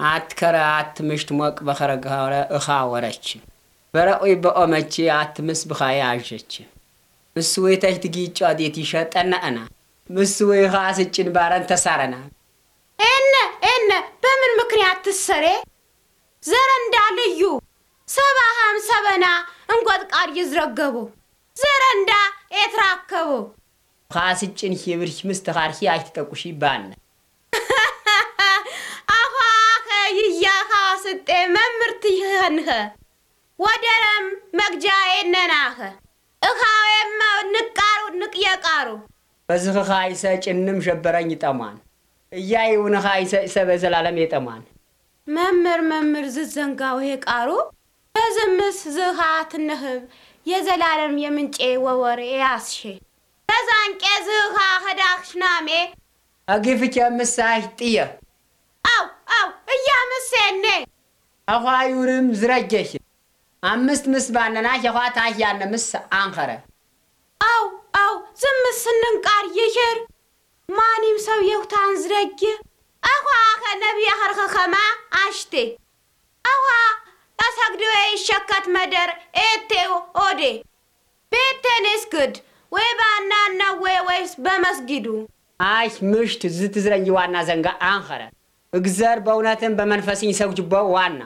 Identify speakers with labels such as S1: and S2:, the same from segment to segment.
S1: አትከራት ምሽት ሞቅ በኸረጋውረ እኻወረች በረኦይ በኦመቼ አትምስ በኻያ አጀች ምስወይ ተጅትጊጫ ዴት ይሸጠናና ምስወይ ኻስጭን ባረን ተሳረና
S2: እነ በምን ምክንያት ትሰሬ ዘረንዳ ልዩ ሰባሃም ሰበና እንቆጥቃር ይዝረገቡ ዘረንዳ ኤትራከቡ
S1: ኻስጭን ሂብርሽ ምስተኻርሂ አይተጠቁሽ ይባል
S2: ይያኻስጤ መምርት ይኸንኸ ወደረም መግጃዬነናኸ እኻዌም ንቃሩ ንቅየቃሩ
S1: በዝኽ ኻይሰጭንም ሸበረኝ ጠማን እያዩን ኻይሰ በዘላለም የጠማን
S2: መምር ዝዘንጋው ሄቃሩ በዝምስ ዝኻትነህብ የዘላለም የምንጬ ወወሬ ያስሼ ተዛንቄ ዝኻ ኸዳኽሽናሜ
S1: አግፍቼ ምሳህ ጥየ
S2: አው እያመሰኔ
S1: አኻዩንም ዝረጀሽ አምስት ምስባነና የኻታህ ያነ ምስ አንኸረ
S2: አው ዝምስንን ቃር ይሽር ማኒም ሰው የውታን ዝረጀ አኻ ነብይ ኸርኸማ አሽቴ አኻ ታሳግደው ይሸከት መደር ኤቴው ኦዴ ቤተንስክድ ወይ ባናና ወይስ በመስጊዱ
S1: አይ ምሽት ዝትዝረኝ ዋና ዘንጋ አንኸረ እግዚአብሔር በእውነትም በመንፈስኝ ሰውጅቦ ዋና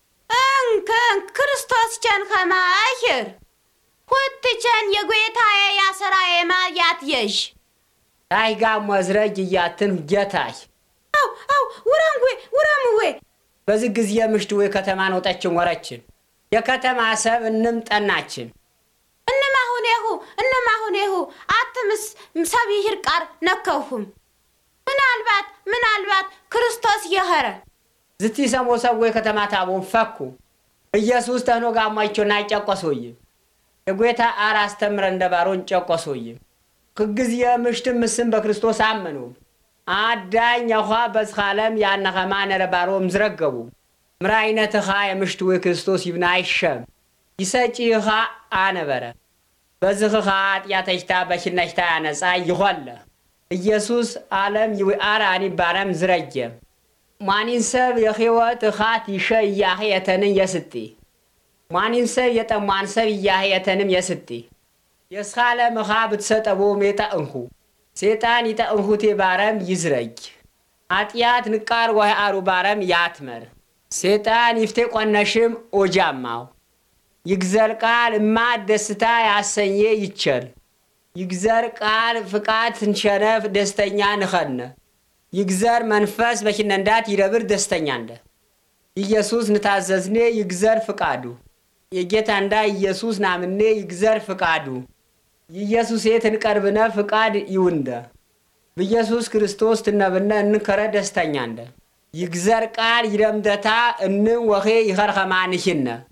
S2: ክርስቶስ ቸን ኸማይር ሁትቸን የጌታዬ ያሰራዬ ማያት የሽ
S1: ታይጋ መዝረጅ ያትን ጌታይ
S2: አው ውረምዌ
S1: በዚህ ጊዜ ምሽት ወይ ከተማ ወጣችን ወረችን የከተማ ሰብ እንምጠናችን እነማሁኔሁ አትምስ ሰብ ይህር ቃር ነከውሁም ምናልባት ክርስቶስ የኸረ ዝቲ ሰሞሰብ ወይ ከተማ ታቦን ፈኩ ኢየሱስ ተኖጋማይቾና ይጨቆሶይ የጌታ አራስ ተምረ እንደባሮን ጨቆሶይ ከግዚያ ምሽትም ምስም በክርስቶስ አመኑ አዳኝ ኸ በዝኻለም ያነኸማ ነረባሮም ዝረገቡ ምራይነት ኸ የምሽት ወይ ክርስቶስ ይብናይሸም ይሰጪ ኸ አነበረ በዝኽ ኸ አጥያተሽታ በሽነሽታ ያነጻ ይሆለ ኢየሱስ ዓለም ይአራኒ ባረም ዝረጀ ማኒንሰብ የህይወት ኻት ይሸያህ የተንን የስቲ ማኒንሰብ የጠማንሰብ ያህ የተንም የስቲ የስኻለ መኻ ብትሰጠቦ ሜታ እንኹ ሰይጣን ይተንኹቴ ባረም ይዝረጅ አጥያት ንቃር ወይ አሩ ባረም ያትመር ሰይጣን ይፍቴ ቆነሽም ኦጃማው ይግዘር ቃል ማደስታ ያሰኘ ይቸል ይግዘር ቃል ፍቃት እንሸነፍ ደስተኛ ንኸነ ይግዘር መንፈስ በሽነንዳት ይረብር ደስተኛ እንደ ኢየሱስ ንታዘዝኔ ይግዘር ፍቃዱ የጌታ እንዳ ኢየሱስ ናምኔ ይግዘር ፍቃዱ ኢየሱስ የተንቀርብነ ፍቃድ ይውንደ በኢየሱስ ክርስቶስ ተነብነ እንከረ ደስተኛ እንደ ይግዘር ቃል ይረምደታ እንን ወኼ ይኸርኸማንሽነ